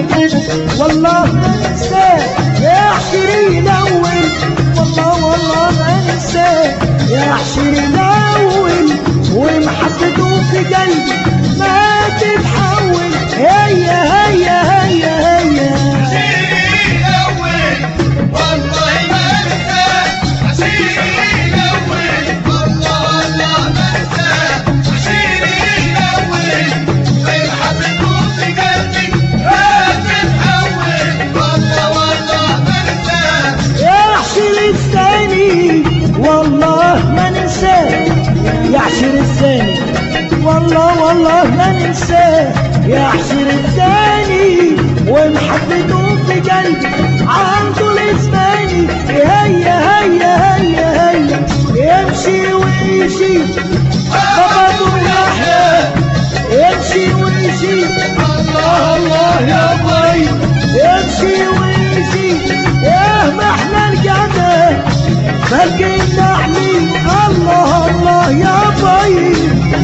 والله ما ننساه يا عشرين الاول، والله ما ننساه يا عشرين الاول، ومحبته في قلبي ما تتحول. هيا هيا هيا هيا عشرين الاول والله ما ننساه، عشرين الاول والله ما ننساه، عشرين الاول ومحبته في قلبي ما تتحول. والله ما ننساه يا عشر الثاني، والله ما ننساه يا عشر الثاني، والله ما ننساه يا عشر الثاني، ومحبته في قلبي عنده الاسباني. هيا هيا هيا هيا يمشي ويجي بابا يحيى، يمشي ويجي الله يا باي، يمشي ويجي يا ما احنا القعده فلقينا حليب. الله يا باي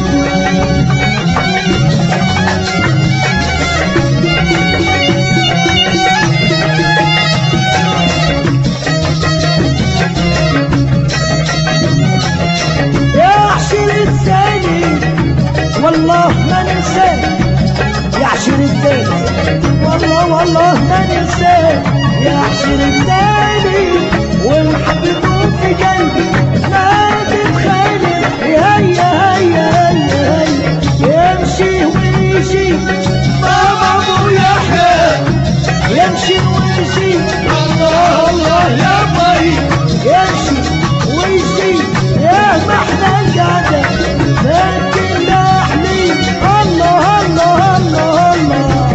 والله ما ننساه يا عشر الثاني، والله ما ننساه يا عشر الثاني، ومحبته في قلبي ما تتخيل. هيا هيا هيا هيا يمشي ويجي بابا ابو يحيى، يمشي ويجي الله يا باي، يمشي ويجي يا ما احنا القعده فاكرنا حليب. الله الله الله الله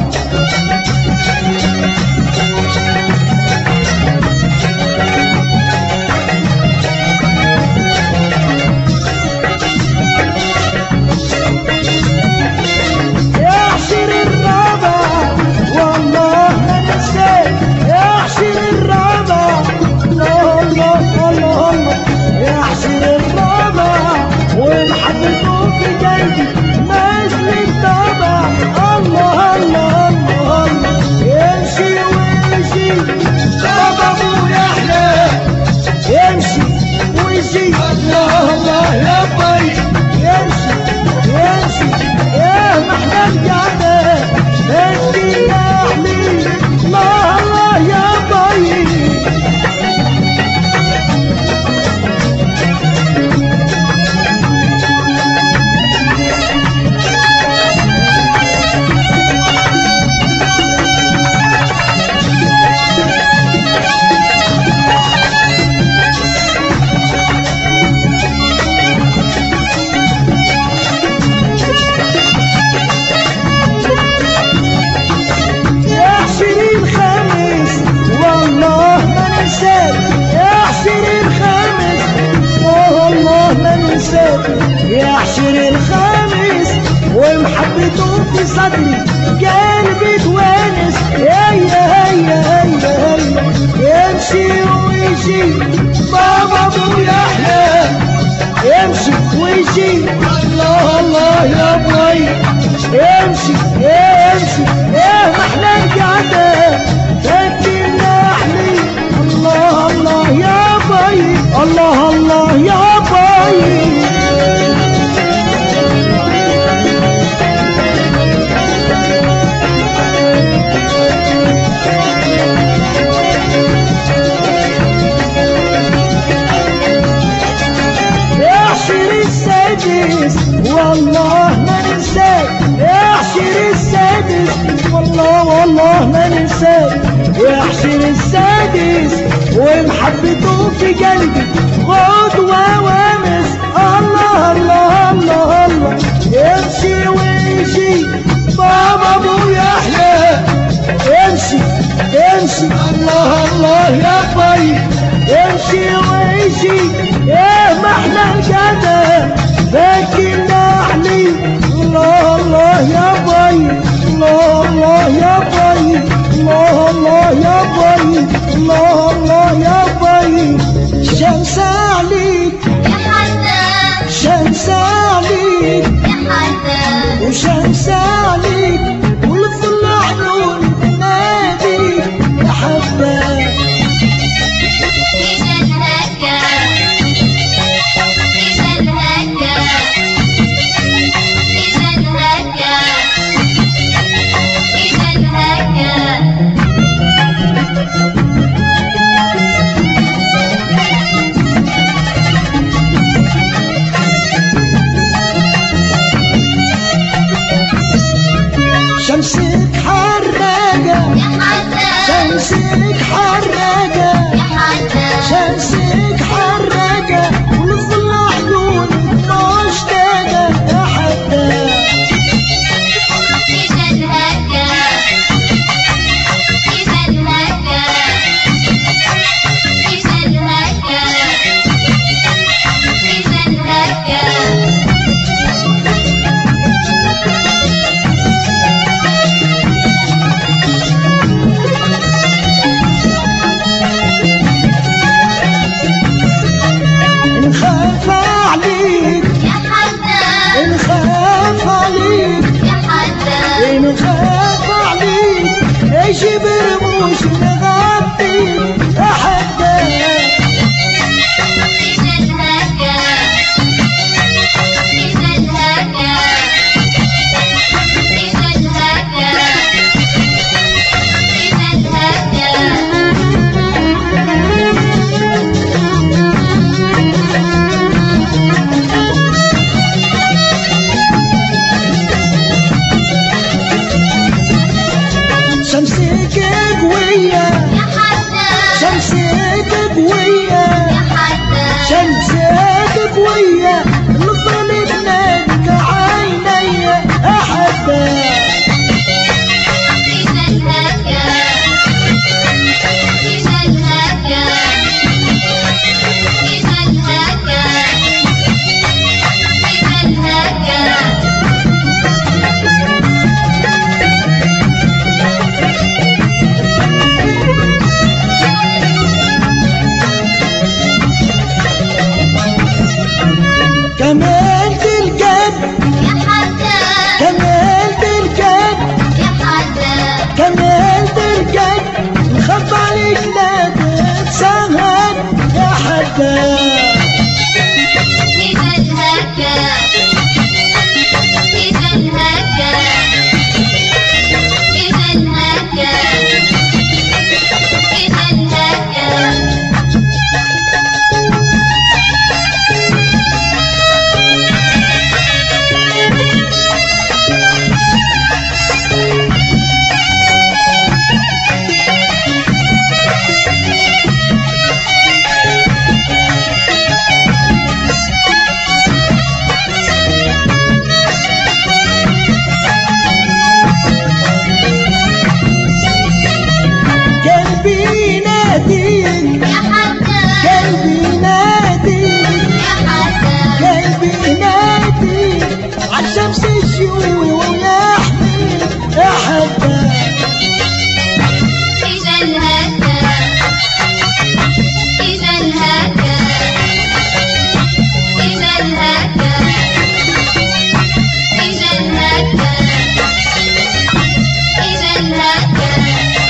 يا عشر الرابع والله ما ننساه يا عشر الرابع. الله الله الله يا عشر الرابع، ومحبته في قلبي مثل الطبع. الله الله الله يمشي ويجي بابا ابو يحيى، يمشي ويجي الله يا باي، يمشي يا ما احنا القعده فاكرين حليب. الله يا باي يا عشر الخامس، ومحبته في صدري قلبي توانس. هيا هيا هيا هيا يمشي ويجي بابا ابو يحيى، يمشي ويجي الله يا باي، يمشي يا ما احنا القعده فاكرنا حليب. الله يا باي، الله يا باي والله ما ننساه يا عشر السادس، والله ما ننساه يا عشر السادس، ومحبته في قلبي غدوة وامس. الله الله الله الله يمشي ويجي بابا ابو يحيى، يمشي الله يا باي، يمشي ويجي يا ما احنا القعده فاكرنا حليب. الله يا باي، الله يا باي، الله يا باي، الله يا باي. شمس عليك يا حسن، شمس عليك يا حسن، وشمس عليك، والفل عيون ما يا حدا شمسك حرقة يا حدا شمسك حرقة ونظل عيونك مشتاقة يا حدا إذا انهكى إذا انهكى إذا انهكى إذا انهكى نخاف عليك يا حدا نخاف عليك يا حدا نخاف عليك ايش برموش نغطيك يا حدا إذا انهكى إذا انهكى إذا انهكى إذا شمسك قوية يا حدا شمسك قوية يا حدا شمسك قوية نظل بنادك عيني يا حدا إذا انهكى إذا انهكى إذا انهكى إذا انهكى كمال القد يا حدا كمال القد يا حدا كمال القد نخاف عليك لا تتسهل يا حدا إذا انهكى إذا انهكى إذا انهكى إذا انهكى قلبي ناديك يا حدا قلبي ناديك يا حدا قلبي ناديك عالشمس الشوي ويحميك يا حدا إذا انهكى إذا انهكى إذا انهكى إذا انهكى إذا انهكى